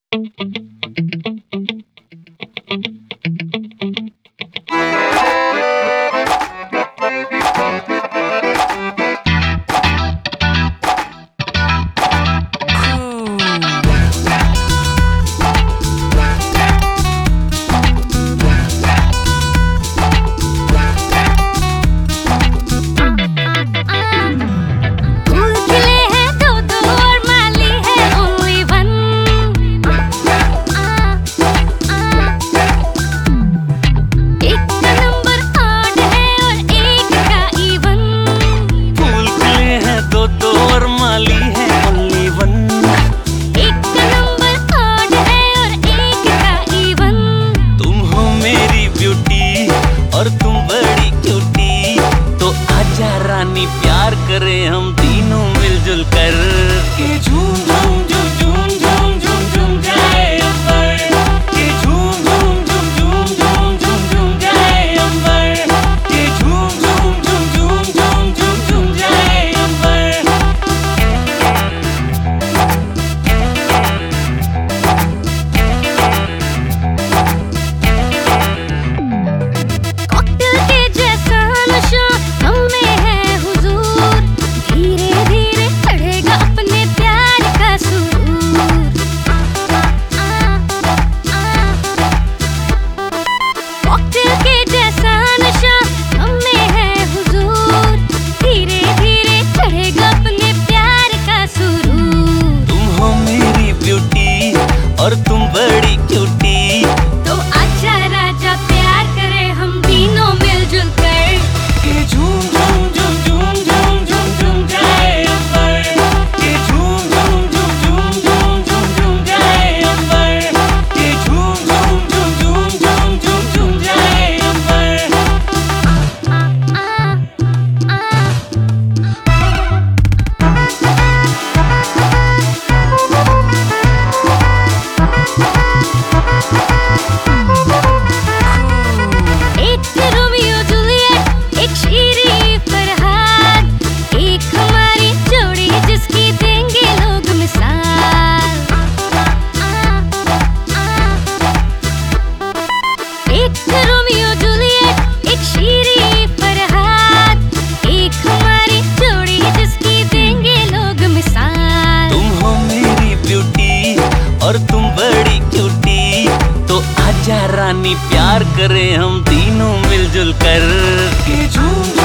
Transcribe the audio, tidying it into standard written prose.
और तुम बड़ी क्यूटी, तो आजा रानी प्यार करें हम तीनों मिलजुल कर। कि झूम झूम झूम झूम झूम झूम झूम जाए अंबर, कि झूम झूम झूम झूम झूम झूम झूम जाए अंबर, कि झूम झूम झूम झूम झूम झूम झूम जाए अंबर। और तुम बड़ी क्यूटी, तो आजा राजा प्यार करें हम तीनों मिलजुल कर। कि झूम झूम झूम झूम झूम झूम झूम जाए अंबर, कि झूम झूम झूम झूम झूम झूम झूम जाए अंबर, कि झूम झूम झूम झूम झूम झूम झूम जाए अंबर। एक रोमियो जूलियट, एक शीरी फरहाद, एक हमारी जोड़ी जिसकी देंगे लोग मिसाल। एक रोमियो जूलियट, एक शीरी फरहाद, एक हमारी जोड़ी जिसकी देंगे लोग मिसाल। तुम हो मेरी ब्यूटी और तुम बड़ी क्यूटी, तो आजा रानी प्यार करें हम तीनों मिलजुल कर। कि झूम